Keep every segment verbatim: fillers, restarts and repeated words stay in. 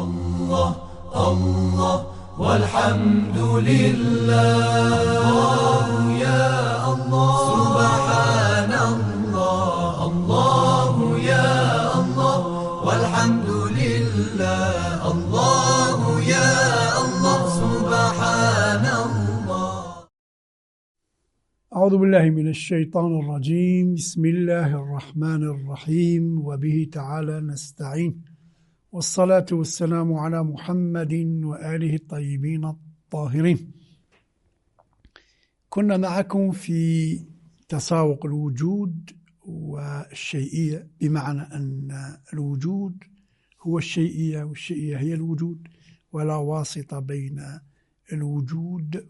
الله الله والحمد لله. الله يا الله سبحان الله. الله يا الله والحمد لله. الله يا الله سبحان الله. أعوذ بالله من الشيطان الرجيم. بسم الله الرحمن الرحيم، وبه تعالى نستعين، والصلاة والسلام على محمد وآله الطيبين الطاهرين. كنا معكم في تساوق الوجود والشيئية، بمعنى أن الوجود هو الشيئية والشيئية هي الوجود، ولا واسطة بين الوجود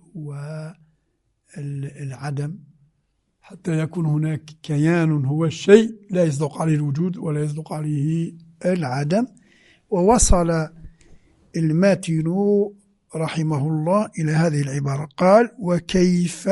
والعدم، حتى يكون هناك كيان هو الشيء لا يصدق عليه الوجود ولا يصدق عليه العدم. ووصل الماتن رحمه الله إلى هذه العبارة، قال: وكيف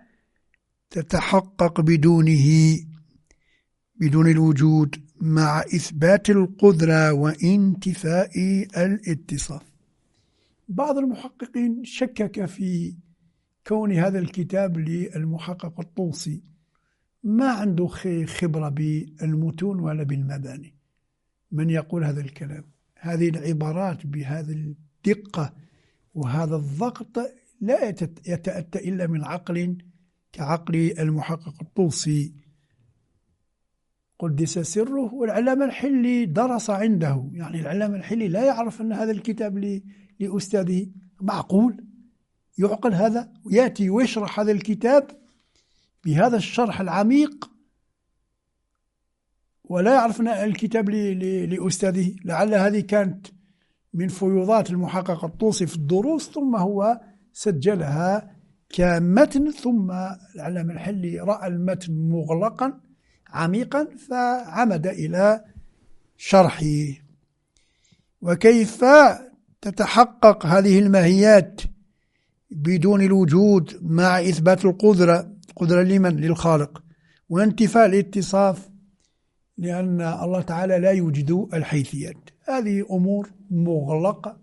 تتحقق بدونه بدون الوجود مع إثبات القدرة وانتفاء الاتصاف. بعض المحققين شكك في كون هذا الكتاب للمحقق الطوسي ما عنده خبرة بالمتون ولا بالمباني. من يقول هذا الكلام؟ هذه العبارات بهذه الدقة وهذا الضغط لا يتأتى إلا من عقل كعقل المحقق الطوسي قدس سره. والعلامة الحلي درس عنده، يعني العلامة الحلي لا يعرف أن هذا الكتاب لأستاذه. معقول يعقل هذا؟ ويأتي ويشرح هذا الكتاب بهذا الشرح العميق ولا يعرف أن الكتاب لأستاذه؟ لعل هذه كانت من فيوضات المحقق الطوسي في الدروس، ثم هو سجلها كمتن، ثم العلامة الحلي رأى المتن مغلقا عميقا فعمد إلى شرحه. وكيف تتحقق هذه الماهيات بدون الوجود مع إثبات القدرة؟ القدرة لمن؟ للخالق. وانتفاء الاتصاف، لأن الله تعالى لا يوجد الحيثيات. هذه أمور مغلقة.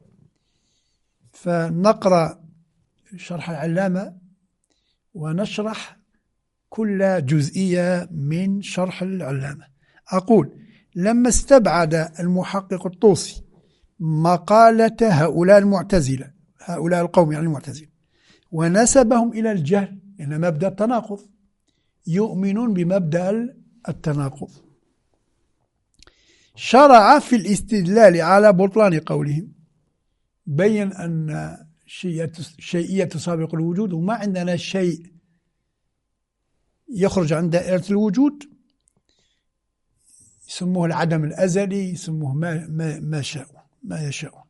فنقرأ شرح العلامة ونشرح كل جزئية من شرح العلامة. أقول: لما استبعد المحقق الطوسي مقالة هؤلاء المعتزلة، هؤلاء القوم يعني المعتزلة، ونسبهم إلى الجهل، إن مبدأ التناقض، يؤمنون بمبدأ التناقض، شرع في الاستدلال على بطلان قولهم. بين أن الشيئية تسابق الوجود، وما عندنا شيء يخرج عن دائرة الوجود، يسموه العدم الأزلي، يسموه ما, ما, ما شاءوا ما يشاءون.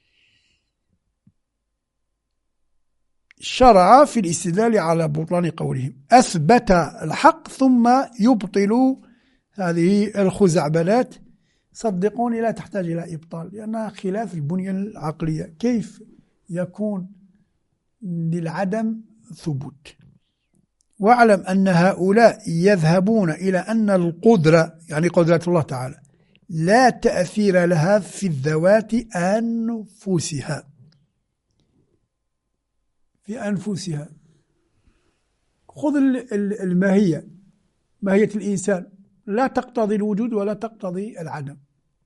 شرع في الاستدلال على بطلان قولهم، أثبت الحق ثم يبطل هذه الخزعبلات. صدقوني لا تحتاج إلى إبطال، لأنها خلاف البنية العقلية. كيف يكون للعدم ثبوت؟ واعلم أن هؤلاء يذهبون إلى أن القدرة، يعني قدرة الله تعالى، لا تأثير لها في الذوات أنفسها في أنفسها. خذ الماهية، ماهية الإنسان لا تقتضي الوجود ولا تقتضي العدم،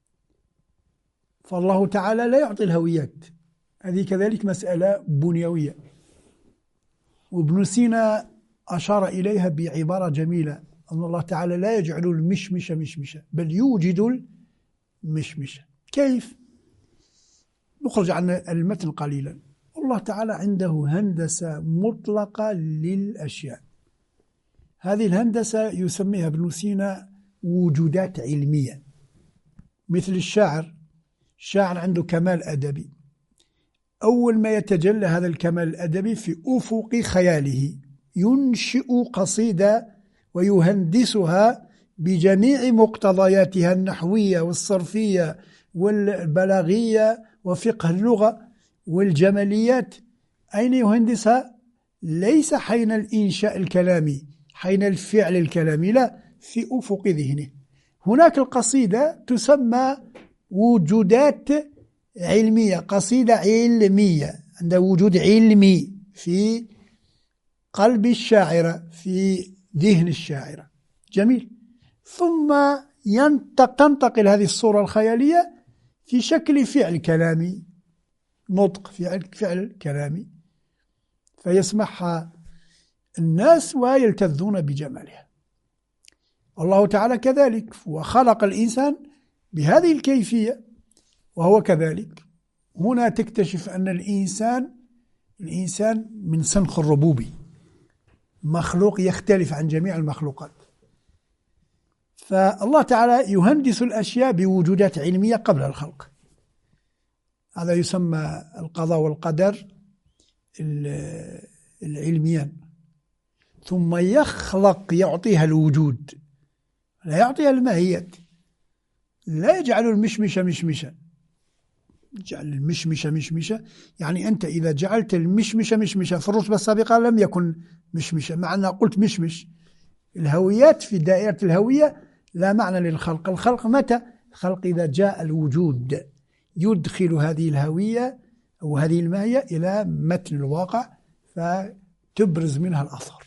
فالله تعالى لا يعطي الهويات. هذه كذلك مسألة بنيوية، وابن سينا أشار إليها بعبارة جميلة، أن الله تعالى لا يجعل المشمشة مشمشة بل يوجد المشمشة. كيف؟ نخرج عن المتن قليلا. الله تعالى عنده هندسة مطلقة للأشياء. هذه الهندسة يسميها ابن سينا وجودات علمية. مثل الشاعر، الشاعر عنده كمال أدبي، أول ما يتجلى هذا الكمال الأدبي في أفق خياله، ينشئ قصيدة ويهندسها بجميع مقتضياتها النحوية والصرفية والبلاغية وفقه اللغة والجماليات. أين يهندسها؟ ليس حين الإنشاء الكلامي، حين الفعل الكلامي، لا، في أفق ذهنه. هناك القصيدة تسمى وجودات علمية، قصيدة علمية، عند وجود علمي في قلب الشاعرة، في ذهن الشاعرة. جميل. ثم تنتقل هذه الصورة الخيالية في شكل فعل كلامي، نطق فعل, فعل كلامي، فيسمعها الناس ويلتذون بجمالها. الله تعالى كذلك، وخلق الإنسان بهذه الكيفية وهو كذلك. هنا تكتشف أن الإنسان الإنسان من سنخ الربوبي، مخلوق يختلف عن جميع المخلوقات. فالله تعالى يهندس الأشياء بوجودات علمية قبل الخلق. هذا يسمى القضاء والقدر العلميان. ثم يخلق، يعطيها الوجود، لا يعطيها الماهيات. لا يجعل المشمشة مشمشة، جعل المشمشة مشمشة. يعني أنت إذا جعلت المشمشة مشمشة في الرتبة السابقة لم يكن مشمشة، مع أن قلت مشمش. الهويات في دائرة الهوية لا معنى للخلق. الخلق متى؟ الخلق إذا جاء الوجود يدخل هذه الهوية أو هذه الماهية إلى متن الواقع فتبرز منها الأثر.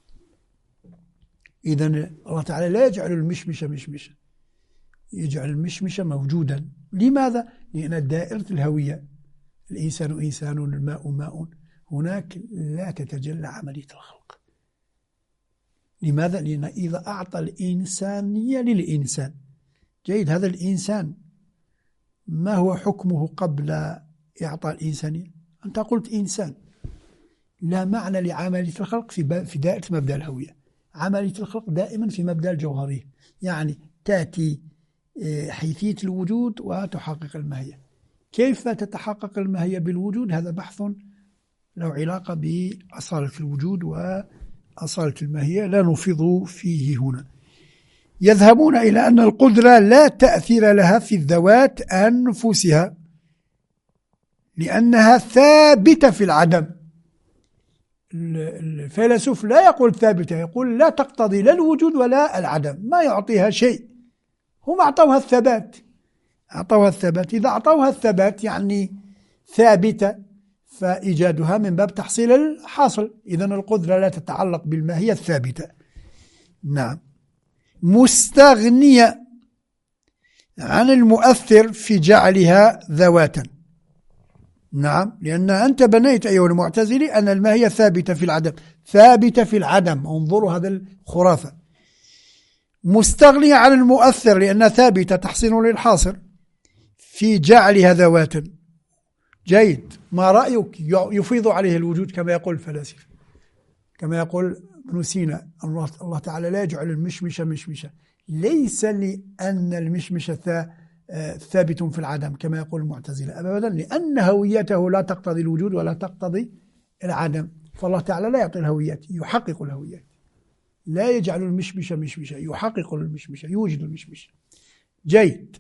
إذن الله تعالى لا يجعل المشمشة مشمشة، يجعل المشمشة موجودا. لماذا؟ لأن دائرة الهوية، الإنسان إنسان، الماء ماء، هناك لا تتجلى عملية الخلق. لماذا؟ لأن إذا أعطى الإنسانية للإنسان، جيد، هذا الإنسان ما هو حكمه قبل إعطاء الإنسانية؟ أنت قلت إنسان، لا معنى لعملية الخلق في في دائرة مبدأ الهوية. عملية الخلق دائما في مبدأ الجوهرية، يعني تأتي حيثية الوجود وتحقق الماهية. كيف تتحقق الماهية بالوجود؟ هذا بحث له علاقة بأصالة الوجود وأصالة الماهية، لا نفيض فيه هنا. يذهبون إلى أن القدرة لا تأثير لها في الذوات أنفسها، لأنها ثابتة في العدم. الفيلسوف لا يقول ثابتة، يقول لا تقتضي لا الوجود ولا العدم، ما يعطيها شيء. هم أعطوها الثبات، أعطوها الثبات. إذا أعطوها الثبات يعني ثابتة، فإيجادها من باب تحصيل الحاصل. إذن القدرة لا تتعلق بالماهية الثابتة. نعم. مستغنية عن المؤثر في جعلها ذواتا. نعم، لأن أنت بنيت أيها المعتزلي أن الماهية ثابتة في العدم، ثابتة في العدم. انظروا هذا الخرافة. مستغنية عن المؤثر لأنها ثابتة تحصيل للحاصل في جعلها ذواتا. جيد. ما رأيك؟ يفيض عليه الوجود كما يقول الفلاسفة، كما يقول ابن سينا. الله, الله تعالى لا يجعل المشمشة مشمشة، ليس لأن المشمشة ثابت في العدم كما يقول المعتزلة أبدا، لأن هويته لا تقتضي الوجود ولا تقتضي العدم. فالله تعالى لا يعطي الهويات، يحقق الهويات. لا يجعل المشمشة مشمشة، يحقق المشمشة، يوجد المشمشة. جيد.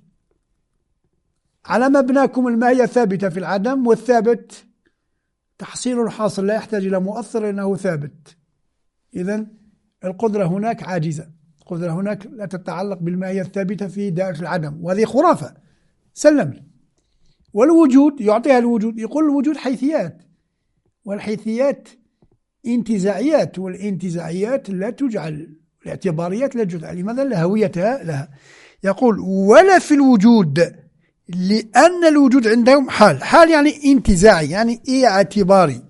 على مبناكم الماهية ثابتة في العدم، والثابت تحصيل الحاصل لا يحتاج إلى مؤثر لأنه ثابت. إذن القدرة هناك عاجزة، القدرة هناك لا تتعلق بالماهية الثابتة في دائرة العدم، وهذه خرافة. سلم. والوجود يعطيها الوجود، يقول الوجود حيثيات، والحيثيات انتزاعيات، والانتزاعيات لا تجعل، الاعتباريات لا تجعل. لماذا؟ لهويتها لها. يقول ولا في الوجود، لأن الوجود عندهم حال. حال يعني انتزاعي، يعني اعتباري،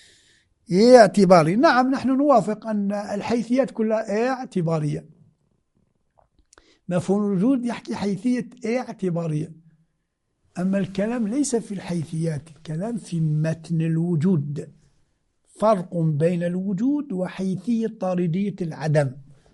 اعتباري. نعم، نحن نوافق أن الحيثيات كلها اعتبارية. مفهوم الوجود يحكي حيثية اعتبارية، أما الكلام ليس في الحيثيات، الكلام في متن الوجود. فرق بين الوجود وحيثية طاردية العدم.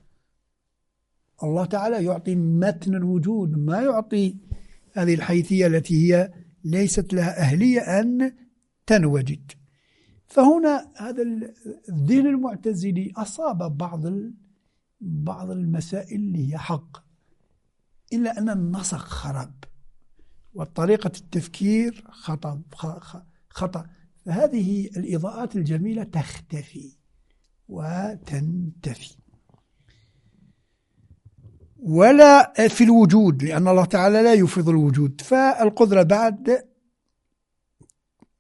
الله تعالى يعطي متن الوجود، ما يعطي هذه الحيثية التي هي ليست لها أهلية أن تنوجد. فهنا هذا الدين المعتزلي أصاب بعض بعض المسائل اللي هي حق، إلا أن النسق خرب وطريقة التفكير خطأ خطأ فهذه الإضاءات الجميلة تختفي وتنتفي. ولا في الوجود، لأن الله تعالى لا يفرض الوجود. فالقدرة بعد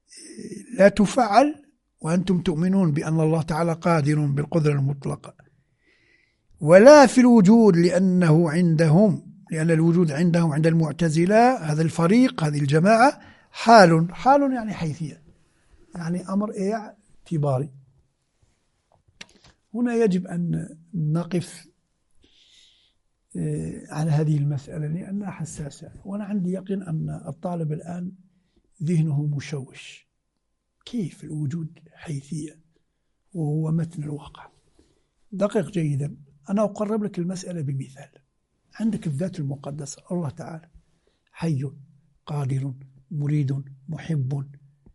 لا تفعل وأنتم تؤمنون بأن الله تعالى قادر بالقدرة المطلقة، ولا في الوجود لأنه عندهم، لأن الوجود عندهم عند المعتزلة هذا الفريق هذه الجماعة حال، حال يعني حيثية، يعني أمر اعتباري. هنا يجب أن نقف على هذه المسألة لأنها حساسة، وأنا عندي يقين أن الطالب الآن ذهنه مشوش. كيف الوجود حيثية وهو متن الواقع؟ دقق جيدا، أنا أقرب لك المسألة بمثال. عندك الذات المقدسة الله تعالى حي قادر مريد محب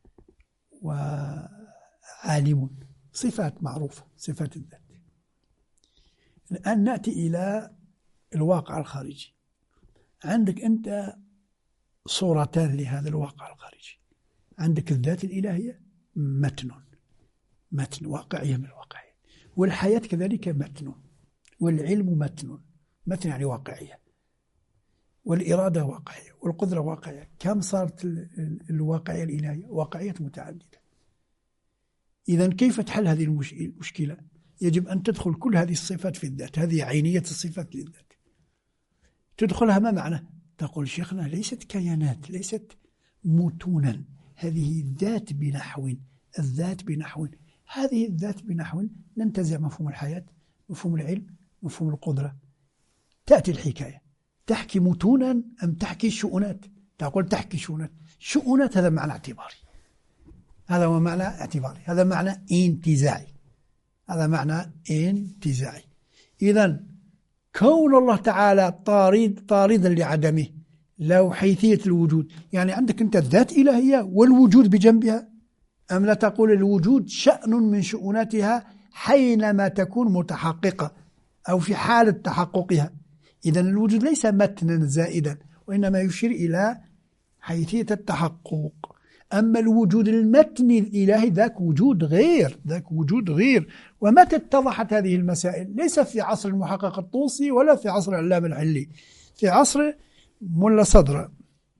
وعالم، صفات معروفة، صفات الذات. الآن نأتي إلى الواقع الخارجي. عندك أنت صورتان لهذا الواقع الخارجي. عندك الذات الإلهية متن، متن واقعية من الواقعية، والحياة كذلك متن، والعلم متن، متن يعني واقعية، والإرادة واقعية، والقدرة واقعية. كم صارت الواقعية الإلهية؟ واقعية متعددة. إذن كيف تحل هذه المشكلة؟ يجب أن تدخل كل هذه الصفات في الذات، هذه عينية الصفات للذات. تدخلها ما معنى؟ تقول شيخنا ليست كيانات، ليست متونا، هذه الذات بنحو، الذات بنحو، هذه الذات بنحو. ننتزع مفهوم الحياة، مفهوم العلم، مفهوم القدرة. تأتي الحكاية تحكي متونا أم تحكي شؤونات؟ تقول تحكي شؤونات. شؤونات هذا معنى اعتباري، هذا هو معنى اعتباري، هذا معنى انتزاعي، هذا معنى انتزاعي. إذن كون الله تعالى طارد طاردا لعدمه له حيثية الوجود، يعني عندك أنت الذات إلهية والوجود بجنبها، أم لا تقول الوجود شأن من شؤوناتها حينما تكون متحققة أو في حالة تحققها. إذن الوجود ليس متنا زائدا، وإنما يشير إلى حيثية التحقق. أما الوجود المتني الإلهي ذاك وجود غير، ذاك وجود غير. ومتى اتضحت هذه المسائل؟ ليس في عصر المحقق الطوسي ولا في عصر علام العلي، في عصر ملا صدر.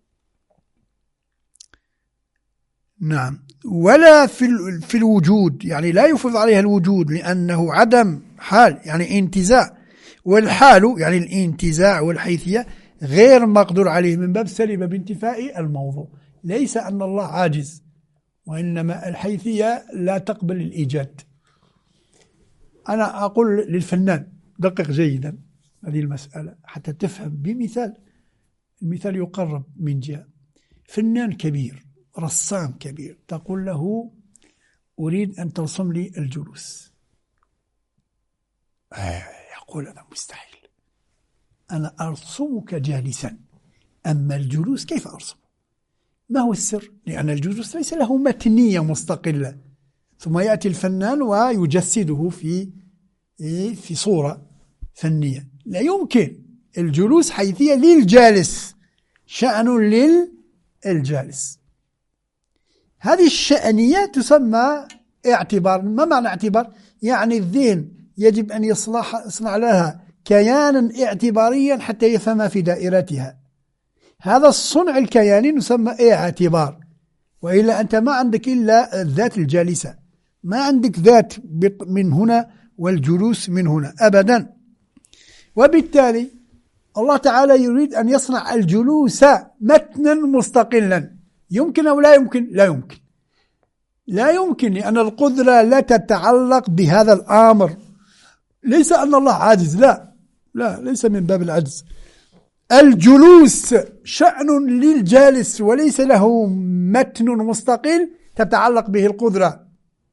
نعم. ولا في في الوجود، يعني لا يفرض عليها الوجود لأنه عدم حال، يعني انتزاع، والحال يعني الانتزاع والحيثية غير مقدور عليه من باب سلب بانتفاء الموضوع. ليس أن الله عاجز، وإنما الحيثية لا تقبل الإيجاد. أنا أقول للفنان دقق جيدا هذه المسألة حتى تفهم بمثال. المثال يقرب من جهة. فنان كبير، رسام كبير، تقول له أريد أن ترسم لي الجلوس. آه يقول هذا مستحيل، أنا أرسمك جالسا، أما الجلوس كيف أرسم؟ ما هو السر؟ لأن الجلوس ليس له متنية مستقلة. ثم يأتي الفنان ويجسده في في صورة فنية. لا يمكن. الجلوس حيثية للجالس، شأن للجالس. هذه الشأنية تسمى اعتبار. ما معنى اعتبار؟ يعني الذهن يجب أن يصلح يصنع لها كيانا اعتباريا حتى يفهم في دائرتها. هذا الصنع الكياني يسمى اعتبار. وإلا أنت ما عندك إلا الذات الجالسة، ما عندك ذات من هنا والجلوس من هنا أبدا. وبالتالي الله تعالى يريد أن يصنع الجلوس متنا مستقلا. يمكن أو لا يمكن؟ لا يمكن. لا يمكن، لأن القدرة لا تتعلق بهذا الأمر. ليس أن الله عاجز، لا لا، ليس من باب العجز. الجلوس شأن للجالس وليس له متن مستقل تتعلق به القدرة.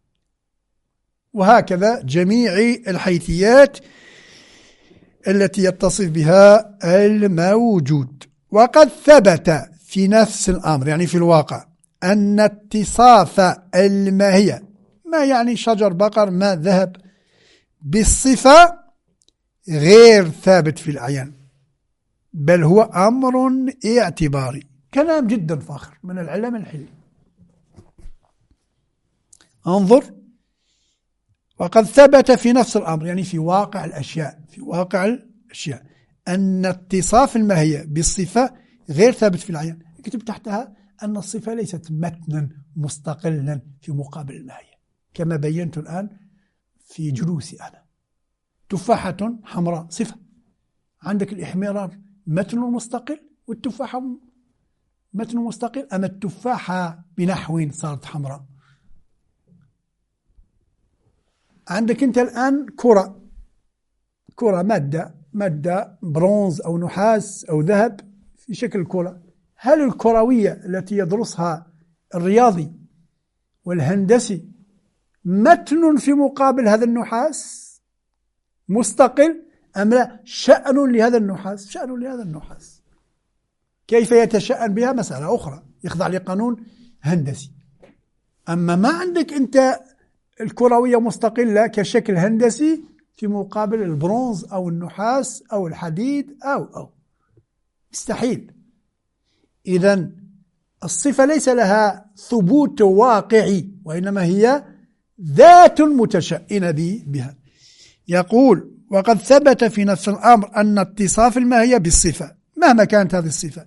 وهكذا جميع الحيثيات التي يتصف بها الموجود. وقد ثبت في نفس الأمر، يعني في الواقع، أن اتصاف الماهية، ما يعني شجر بقر ماء ذهب، بالصفة غير ثابت في الأعيان، بل هو أمر اعتباري. كلام جدا فاخر من العلم الحلي. انظر. وقد ثبت في نفس الأمر، يعني في واقع الأشياء، في واقع الأشياء أن اتصاف الماهية بالصفة غير ثابت في العيان. اكتب تحتها أن الصفة ليست متنا مستقلا في مقابل الماهية، كما بينت الآن في جلوسي أنا. تفاحة حمراء صفة، عندك الإحمرار متن مستقل والتفاحة متن مستقل، أما التفاحة بنحو صارت حمراء. عندك أنت الآن كرة، كرة مادة مادة برونز أو نحاس أو ذهب في شكل كرة. هل الكروية التي يدرسها الرياضي والهندسي متن في مقابل هذا النحاس مستقل أم لا؟ شأن لهذا النحاس، شأن لهذا النحاس. كيف يتشأن بها مسألة أخرى يخضع لقانون هندسي. أما ما عندك أنت الكروية مستقلة كشكل هندسي في مقابل البرونز أو النحاس أو الحديد أو أو مستحيل. إذن الصفة ليس لها ثبوت واقعي، وإنما هي ذات متشأنة بها. يقول: وقد ثبت في نفس الأمر أن اتصاف الماهية بالصفة مهما كانت هذه الصفة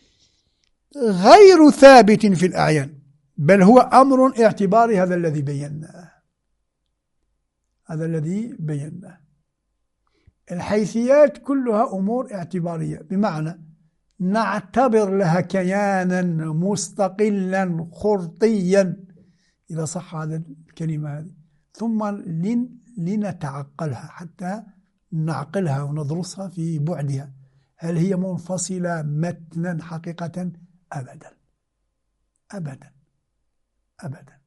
غير ثابت في الأعيان، بل هو أمر اعتباري. هذا الذي بيناه هذا الذي بيناه الحيثيات كلها أمور اعتبارية، بمعنى نعتبر لها كيانا مستقلا خرطيا، إذا صح هذا الكلمة هذه، ثم لن لنتعقلها حتى نعقلها وندرسها في بعدها. هل هي منفصلة متنا حقيقة؟ أبدا أبدا أبدا.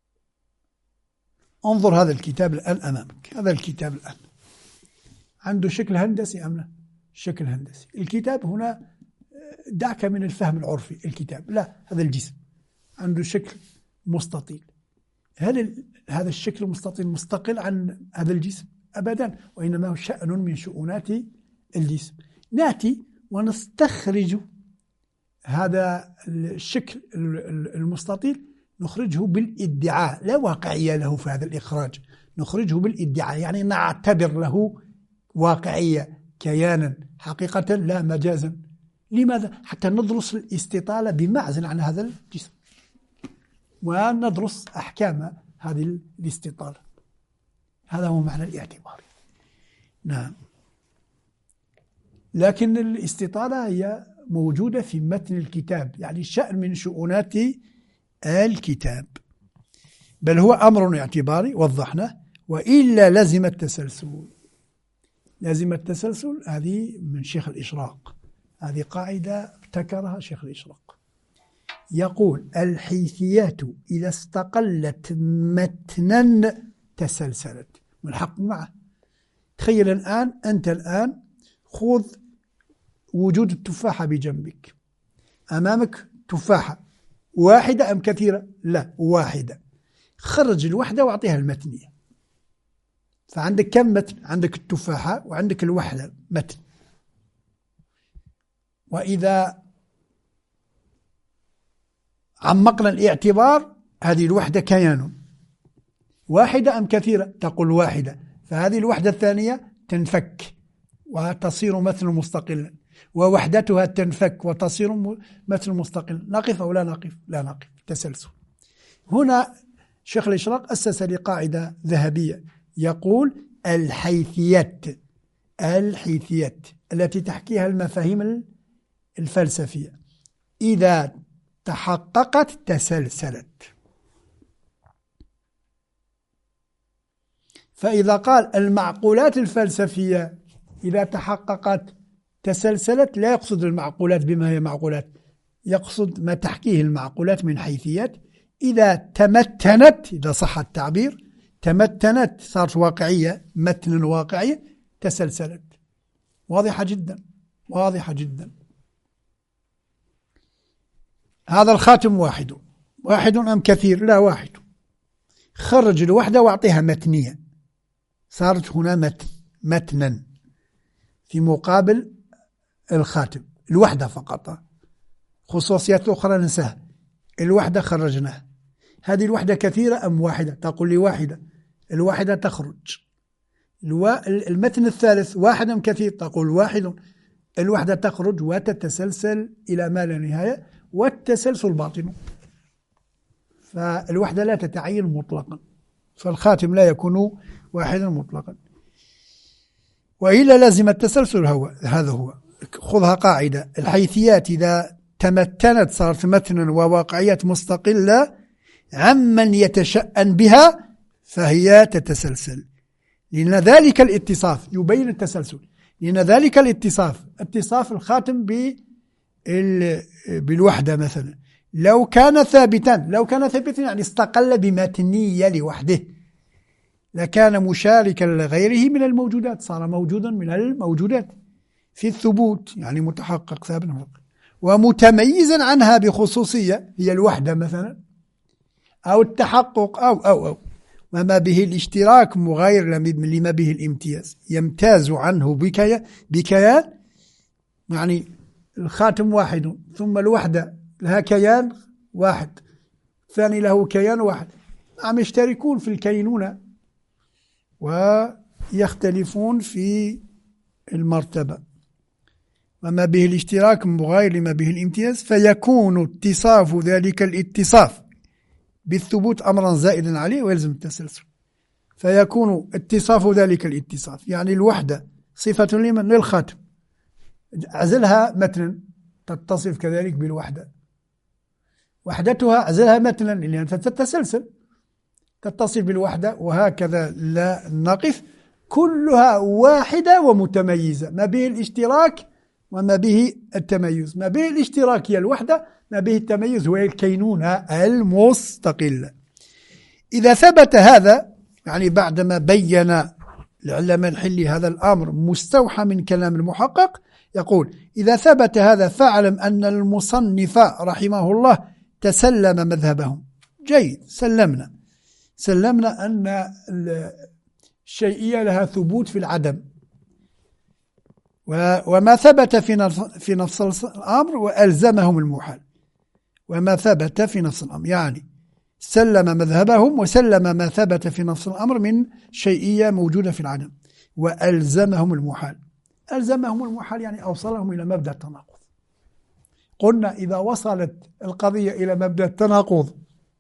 انظر هذا الكتاب الآن أمامك، هذا الكتاب الآن عنده شكل هندسي أم لا؟ شكل هندسي. الكتاب هنا دعك من الفهم العرفي، الكتاب لا، هذا الجسم عنده شكل مستطيل. هل هذا الشكل المستطيل مستقل عن هذا الجسم؟ أبدا، وإنما هو شأن من شؤونات الجسم. نأتي ونستخرج هذا الشكل المستطيل، نخرجه بالادعاء، لا واقعية له في هذا الإخراج، نخرجه بالادعاء، يعني نعتبر له واقعية كيانا حقيقة لا مجازا. لماذا؟ حتى ندرس الاستطالة بمعزل عن هذا الجسم، وندرس أحكام هذه الاستطالة. هذا هو معنى الاعتبار. نعم، لكن الاستطالة هي موجودة في متن الكتاب، يعني شأن من شؤونات الكتاب، بل هو أمر اعتباري وضحنا. وإلا لازم التسلسل، لازم التسلسل. هذه من شيخ الإشراق، هذه قاعدة ابتكرها شيخ الإشراق. يقول: الحيثيات إذا استقلت متنا تسلسلت. والحق معه. تخيل الآن أنت الآن خذ وجود التفاحة بجنبك، أمامك تفاحة واحدة أم كثيرة؟ لا، واحدة. خرج الوحدة واعطيها المتنية، فعندك كم متن؟ عندك التفاحة وعندك الوحدة متن. وإذا عمقنا الاعتبار، هذه الوحدة كيان، واحدة أم كثيرة؟ تقول واحدة، فهذه الوحدة الثانية تنفك وتصير مثل مستقلا، ووحدتها تنفك وتصير مثل مستقل. نقف أو لا نقف؟ لا نقف. تسلسل. هنا شيخ الإشراق أسس لقاعدة ذهبية، يقول: الحيثيات الحيثيات التي تحكيها المفاهيم الفلسفية إذا تحققت تسلسلت. فإذا قال المعقولات الفلسفية إذا تحققت تسلسلت، لا يقصد المعقولات بما هي معقولات، يقصد ما تحكيه المعقولات من حيثيات. إذا تمتنت، إذا صح التعبير، تمتنت، صارت واقعية، متن واقعية، تسلسلت. واضحة جدا، واضحة جدا. هذا الخاتم واحد، واحد أم كثير؟ لا، واحد. خرج الوحدة واعطيها متنية، صارت هنا متن، متنا في مقابل الخاتم. الوحدة فقط، خصوصيات أخرى ننساها. الوحدة خرجناها. هذه الوحدة كثيرة أم واحدة؟ تقول لي واحدة. الواحدة تخرج. المتن الثالث واحد أم كثير؟ تقول واحد. الوحدة تخرج وتتسلسل إلى ما لا نهاية، والتسلسل باطن. فالوحدة لا تتعين مطلقا، فالخاتم لا يكون واحدا مطلقا، وإلا لازم التسلسل. هو هذا هو. خذها قاعدة: الحيثيات إذا تمتنت صارت متنا وواقعيات مستقلة عمن يتشأن بها فهي تتسلسل، لأن ذلك الاتصاف يبين التسلسل. لأن ذلك الاتصاف اتصاف الخاتم بالوحدة مثلا، لو كان ثابتا لو كان ثابتا يعني استقل بمتنية لوحده، لكان مشاركا لغيره من الموجودات، صار موجودا من الموجودات في الثبوت، يعني متحقق ثابت، ومتميزا عنها بخصوصية هي الوحدة مثلا، أو التحقق أو أو أو وما به الاشتراك مغاير لما به الامتياز، يمتاز عنه بكيان بكيان يعني الخاتم واحد، ثم الوحدة لها كيان واحد، الثاني له كيان واحد، عم يشتركون في الكينونة ويختلفون في المرتبة. وما به الاشتراك مغاير لما به الامتياز، فيكون اتصاف ذلك الاتصاف بالثبوت أمرا زائدا عليه ويلزم التسلسل. فيكون اتصاف ذلك الاتصاف يعني الوحدة صفة لمن؟ للخاتم، عزلها متنا تتصف كذلك بالوحدة، وحدتها عزلها متنا لأنها تتسلسل تتصف بالوحدة، وهكذا لا نقف، كلها واحدة ومتميزة، ما به الاشتراك وما به التميز. ما به الاشتراك هي الوحدة، ما به التميز هو الكينونة المستقلة. إذا ثبت هذا يعني بعدما بين العلامة الحلي هذا الأمر مستوحى من كلام المحقق، يقول: إذا ثبت هذا فاعلم أن المصنف رحمه الله تسلم مذهبهم. جيد، سلمنا سلمنا أن الشيئية لها ثبوت في العدم، وما ثبت في نفس الأمر وألزمهم المحال، وما ثبت في نفس الأمر يعني سلم مذهبهم وسلم ما ثبت في نفس الأمر من شيئية موجودة في العدم، وألزمهم المحال. ألزمهم المحال يعني أوصلهم إلى مبدأ التناقض. قلنا إذا وصلت القضية إلى مبدأ التناقض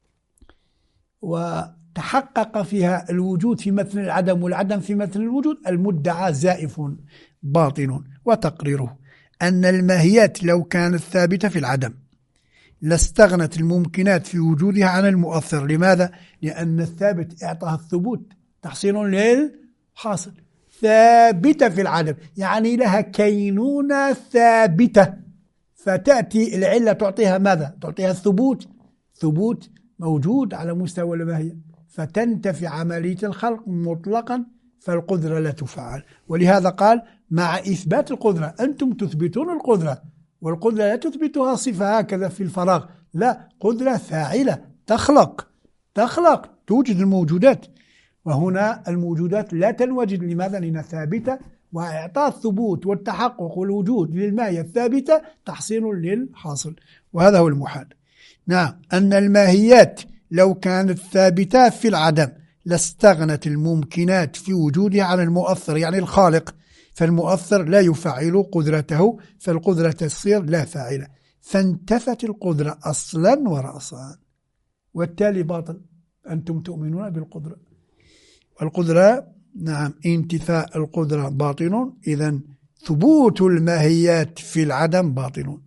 وتحقق فيها الوجود في مثل العدم والعدم في مثل الوجود، المدعى زائف باطن. وتقريره أن الماهيات لو كانت ثابتة في العدم لاستغنت الممكنات في وجودها عن المؤثر. لماذا؟ لأن الثابت إعطاها الثبوت تحصيل للحاصل. ثابتة في العدم يعني لها كينونة ثابتة، فتأتي العلة تعطيها ماذا؟ تعطيها الثبوت، ثبوت موجود على مستوى الماهية، فتنتفي عملية الخلق مطلقا، فالقدرة لا تفعل. ولهذا قال: مع إثبات القدرة، أنتم تثبتون القدرة، والقدرة لا تثبتها صفة هكذا في الفراغ، لا، قدرة فاعلة تخلق تخلق توجد الموجودات، وهنا الموجودات لا تنوجد. لماذا؟ لأنها ثابتة، وإعطاء الثبوت والتحقق والوجود للماهية الثابتة تحصيل للحاصل، وهذا هو المحال. نعم، أن الماهيات لو كانت ثابتة في العدم لاستغنت الممكنات في وجودها عن المؤثر يعني الخالق، فالمؤثر لا يفعل قدرته، فالقدرة تصير لا فاعلة، فانتفت القدرة أصلا ورأسا، والتالي باطل. أنتم تؤمنون بالقدرة، والقدرة نعم انتفاء القدرة باطل، إذن ثبوت الماهيات في العدم باطل.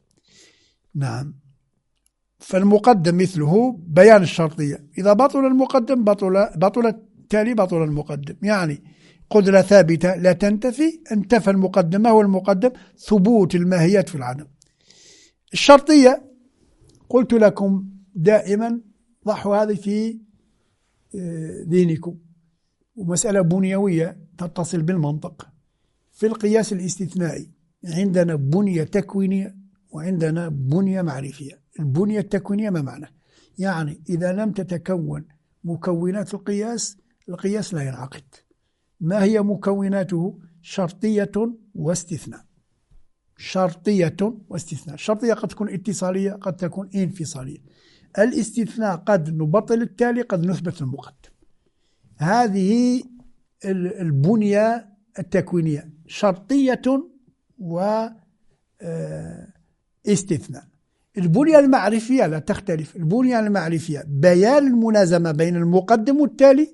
نعم، فالمقدم مثله بيان الشرطية، إذا بطل المقدم بطل بطل التالي بطل المقدم، يعني قدرة ثابتة لا تنتفي، انتفى المقدمة والمقدم، ثبوت الماهيات في العدم. الشرطية قلت لكم دائما ضحوا هذه في ذهنكم، ومسألة بنيوية تتصل بالمنطق. في القياس الاستثنائي عندنا بنية تكوينية وعندنا بنية معرفية. البنية التكوينية ما معنى؟ يعني إذا لم تتكون مكونات القياس، القياس لا ينعقد. ما هي مكوناته؟ شرطية واستثناء. شرطية واستثناء. الشرطية قد تكون اتصالية، قد تكون انفصالية. الاستثناء قد نبطل التالي، قد نثبت المقدم. هذه البنية التكوينية، شرطية واستثناء. البنية المعرفية لا تختلف. البنية المعرفية بيان الملازمة بين المقدم والتالي،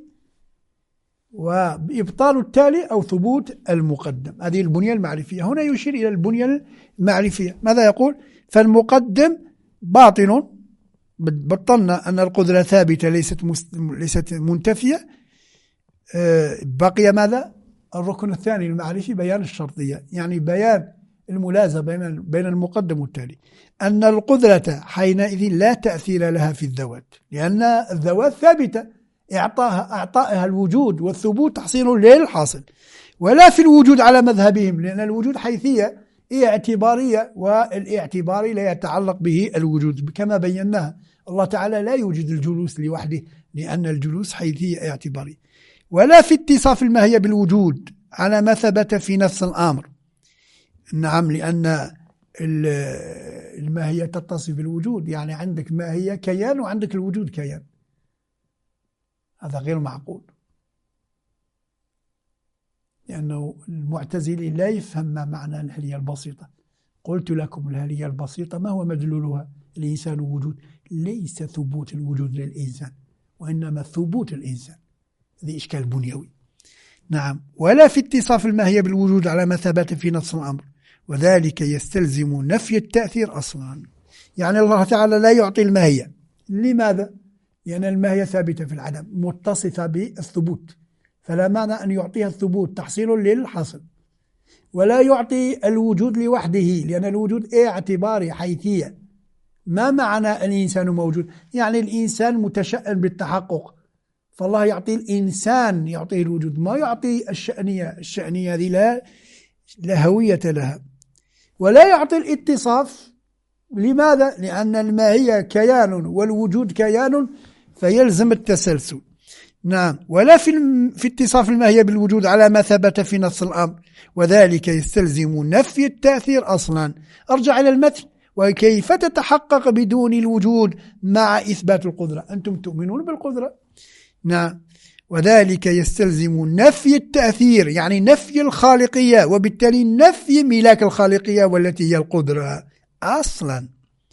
وإبطال التالي أو ثبوت المقدم. هذه البنية المعرفية. هنا يشير إلى البنية المعرفية. ماذا يقول؟ فالمقدم باطل، بطلنا أن القدرة ثابتة ليست ليست منتفية. بقي ماذا؟ الركن الثاني المعرفي، بيان الشرطية، يعني بيان الملازمة بين بين المقدم والتالي. أن القدرة حينئذ لا تأثير لها في الذوات، لأن الذوات ثابتة، إعطاها أعطائها الوجود والثبوت تحصيل للحاصل، ولا في الوجود على مذهبهم، لأن الوجود حيثية اعتبارية، والاعتباري لا يتعلق به الوجود كما بيناها. الله تعالى لا يوجد الجلوس لوحده، لأن الجلوس حيثية اعتبارية. ولا في اتصاف الماهية بالوجود على ما ثبت في نفس الأمر. نعم، لأن الماهية تتصف بالوجود، يعني عندك ماهية كيان وعندك الوجود كيان، هذا غير معقول، لأنه المعتزلي لا يفهم ما معنى الهلية البسيطة. قلت لكم الهلية البسيطة ما هو مدلولها؟ الإنسان وجود، ليس ثبوت الوجود للإنسان، وإنما ثبوت الإنسان. هذا إشكال بنيوي. نعم. ولا في اتصاف الماهية بالوجود على ما ثبت في نص الأمر، وذلك يستلزم نفي التأثير أصلا. يعني الله تعالى لا يعطي الماهية. لماذا؟ لأن الماهية ثابتة في العدم، متصفة بالثبوت، فلا معنى أن يعطيها الثبوت تحصيل للحصل. ولا يعطي الوجود لوحده، لأن الوجود اعتباري حيثية. ما معنى الإنسان موجود؟ يعني الإنسان متشأن بالتحقق، فالله يعطي الإنسان، يعطيه الوجود، ما يعطي الشأنية. الشأنية هذه لا لا هوية لها. ولا يعطي الاتصاف. لماذا؟ لأن الماهية كيان والوجود كيان، فيلزم التسلسل. نعم. ولا في في اتصاف الماهية بالوجود على ما ثبت في نص الأمر، وذلك يستلزم نفي التأثير أصلا. أرجع إلى المتن. وكيف تتحقق بدون الوجود مع إثبات القدرة؟ أنتم تؤمنون بالقدرة. نعم. وذلك يستلزم نفي التأثير، يعني نفي الخالقية، وبالتالي نفي ملاك الخالقية والتي هي القدرة أصلا.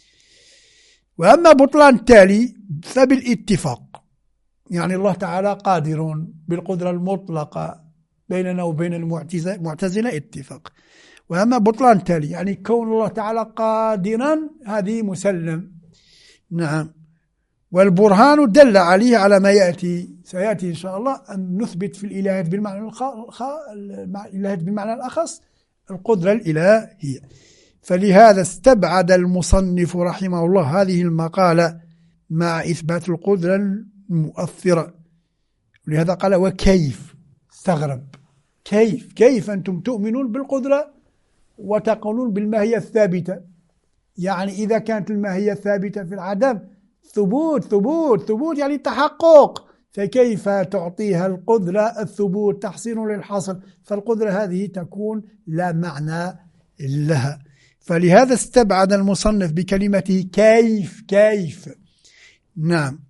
وأما بطلان التالي فبالاتفاق، يعني الله تعالى قادر بالقدرة المطلقة، بيننا وبين المعتزلة اتفاق. وأما بطلان التالي يعني كون الله تعالى قادرا، هذه مسلم. نعم. والبرهان دل عليه على ما يأتي، سيأتي إن شاء الله أن نثبت في الإلهية بالمعنى الخ... الخ... الإلهية بالمعنى الأخص القدرة الإلهية. فلهذا استبعد المصنف رحمه الله هذه المقالة مع إثبات القدرة المؤثرة. ولهذا قال وكيف، استغرب، كيف كيف أنتم تؤمنون بالقدرة وتقولون بالماهية الثابتة؟ يعني إذا كانت الماهية الثابتة في العدم، ثبوت ثبوت ثبوت يعني تحقق، فكيف تعطيها القدرة الثبوت تحصيل للحاصل؟ فالقدرة هذه تكون لا معنى لها. فلهذا استبعد المصنف بكلمته كيف كيف. نعم.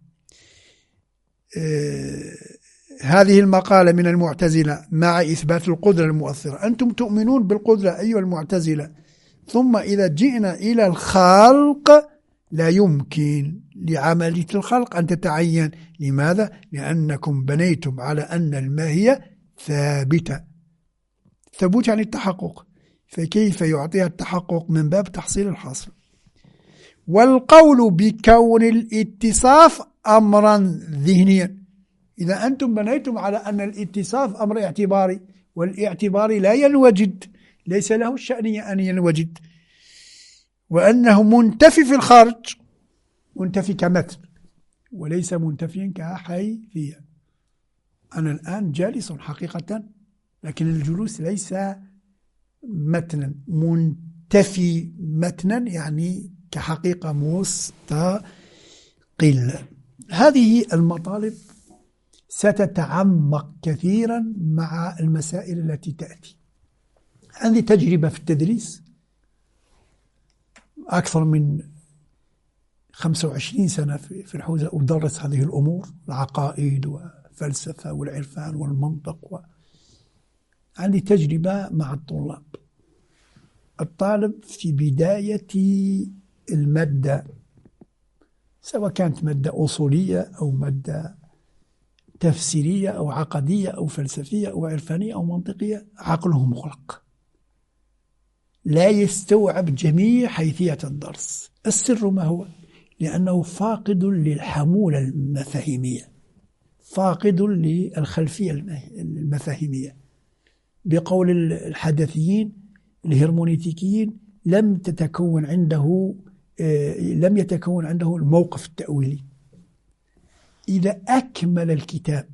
آه هذه المقالة من المعتزلة مع إثبات القدرة المؤثرة. أنتم تؤمنون بالقدرة أيها المعتزلة، ثم إذا جئنا إلى الخلق لا يمكن لعملية الخلق أن تتعين. لماذا؟ لأنكم بنيتم على أن الماهية ثابتة. ثبوت يعني التحقق، فكيف يعطيها التحقق من باب تحصيل الحاصل؟ والقول بكون الاتصاف أمرا ذهنيا. إذا أنتم بنيتم على أن الاتصاف أمر اعتباري، والاعتباري لا ينوجد، ليس له الشأنية أن ينوجد، وأنه منتفي في الخارج، منتفي كمتن وليس منتفيا كحيثية. أنا الآن جالس حقيقة، لكن الجلوس ليس متنا، منتفي متنا يعني كحقيقة مستقلة. هذه المطالب ستتعمق كثيرا مع المسائل التي تأتي. عندي تجربة في التدريس أكثر من خمسة وعشرين سنة في الحوزة أدرس هذه الأمور، العقائد والفلسفة والعرفان والمنطق و... عندي تجربة مع الطلاب. الطالب في بداية المادة، سواء كانت مادة أصولية أو مادة تفسيرية أو عقدية أو فلسفية أو عرفانية أو منطقية، عقله مغلق، لا يستوعب جميع حيثية الدرس. السر ما هو؟ لأنه فاقد للحمولة المفاهيمية، فاقد للخلفية المفاهيمية. بقول الحدثيين الهرمونيتيكيين لم تتكون عنده لم يتكون عنده الموقف التأويلي. إذا أكمل الكتاب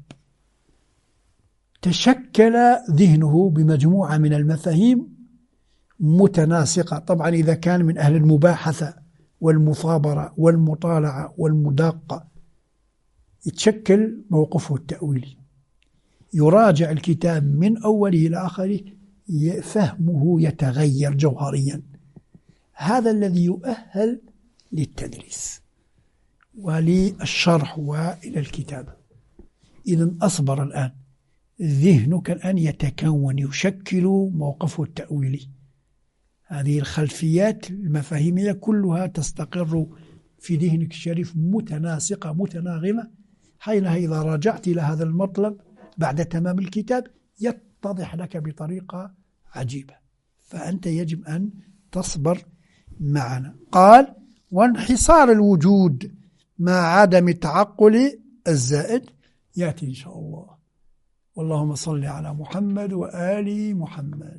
تشكل ذهنه بمجموعة من المفاهيم متناسقة. طبعا إذا كان من أهل المباحثة والمثابرة والمطالعة والمداقة يتشكل موقفه التأويلي، يراجع الكتاب من أوله إلى آخره، فهمه يتغير جوهريا. هذا الذي يؤهل للتدريس وللشرح وإلى الكتابة. إذن أصبر الآن، ذهنك الآن يتكون، يشكل موقفه التأويلي. هذه الخلفيات المفاهيمية كلها تستقر في ذهنك الشريف متناسقة متناغمة، حينها إذا رجعت إلى هذا المطلب بعد تمام الكتاب يتضح لك بطريقة عجيبة. فأنت يجب أن تصبر معنا. قال: وانحصار الوجود مع عدم التعقل الزائد يأتي إن شاء الله. واللهم صل على محمد وآل محمد.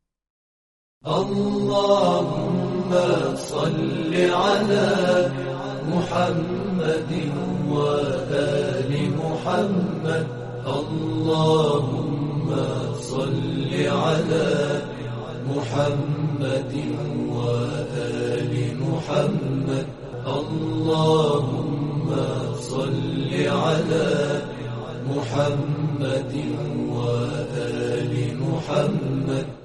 اللهم صل على محمد وآل محمد. اللهم صل على محمد وآل محمد. اللهم صل على محمد وآل محمد.